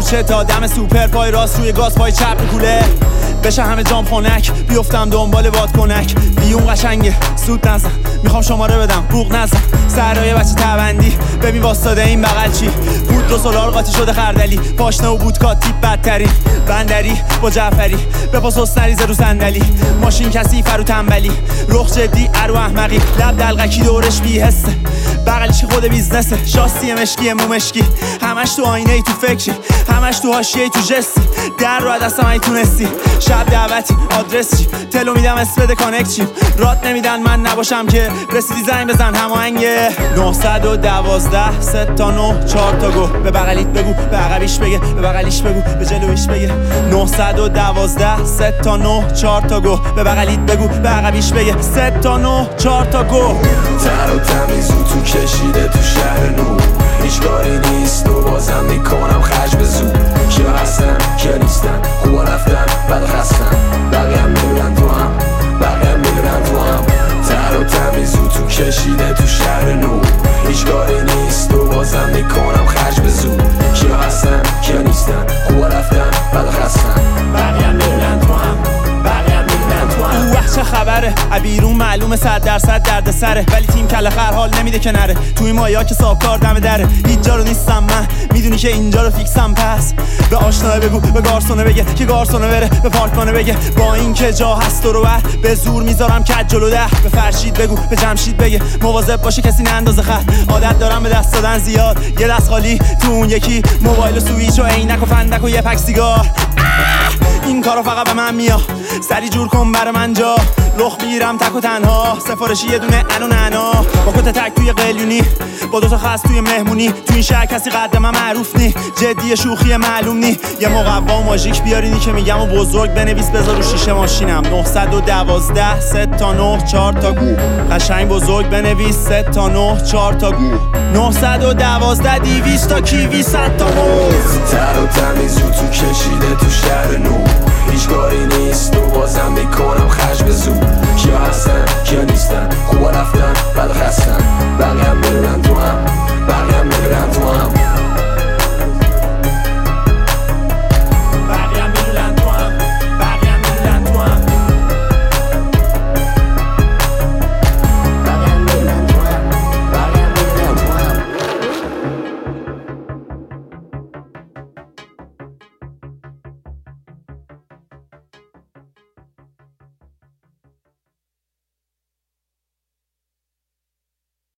کوچه تا دم سوپر، پای راست روی گاز پای چپ کوله، بشه همه جام خنک، بیفتم دنبال بادکنک. بیون قشنگه سود نزن، میخوام شماره بدم بوق نزن. سرای بچه تبندی ببین واسطاده این بغل چی، بود دو سولار قاطی شده خردلی، پاشنه و بودکات تیپ بدترین. بندری با جعفری بپاس حسن نریزه رو صندلی، ماشین کسی فرو تنبلی، رخ جدی ارو احمقی، لب دلقکی دورش بی حسه، بغلش خود بیزنسه، شاسی مشکی مو مشکی، همش تو آینه ای تو فکری، همش تو حاشیه ای تو جستی، در رو دستم ای تونستی، شب دعوتی آدرس چی، تلو میدم اسپد کانکت چی، رات نمیدن من نباشم که رسیدی زنگ بزن هماهنگه. 912 3 تا 9 4 تا گو، به بغلیت بگو به عقبیش بگه، به بغلیش بگو به جلویش بگه. 912 3 تا 9 4 تا گو، به بغلیت بگو به عقبیش بگه. 3 تا 9 4 تا گو. تر و تمیز و تو کشیده تو شهر نو، هیچ کاری نیست و بازم میکنم خرج به زور. کیا هستن کیا نیستن، خوبا رفتن بد خستن، بقیه هم میرن تو هم، بقیه هم میرن تو هم. تر و تمیز و تو کشیده تو شهر نو، هیچ کاری نیست و بازم میکنم خرج به زور. کیا هستن کیا نیستن، خوبا رفتن بد خستن، بقیه هم میرن تو هم، بقیه هم میرن تو هم. چه خبره بیرون معلومه 100% درد سره، ولی تیم کله خر حال نمیده که نره. توی مایا که سابکار دم دره، هیچ جا رو نیستم من، میدونی که اینجا رو فیکسم. پس به آشناه بگو به گارسونه بگه که گارسونه بره به پارکانه بگه، با این که جا هست رو بر به زور میذارم کج جلو ده. به فرشید بگو به جمشید بگه مواظب باشه کسی نندازه خط. عادت دارم به دست دادن زیاد، یه دست خالی تو اون یکی، موبایل و سویچ و عینک و فندک و یه پک سیگار. این کارو فقط به من میاد، سری جور کن برای من جا، رخ میگیرم تک و تنها، سفارشی یه دونه انو نعنا، با کت تک توی قلیونی، با دوتا خست توی مهمونی. تو این شهر کسی قد من معروف نی، جدی شوخی معلوم نی. یه مقوا ماژیک بیارینی که میگم و بزرگ بنویس بذار رو شیشه ماشینم. 912 3 تا 9 4 تا گو، قشنگ بزرگ بنویس 3 تا 9 4 تا گو. 912 200 تا کیوی 100 تا موز. تر و تمیز و تو کشیده تو شهر نو، هیچ کاری نیست و بازم میکنم خرج به زور. کیا هستن کیا نیستن، خوبا رفتن بد خستن، بقیه هم میرن تو هم،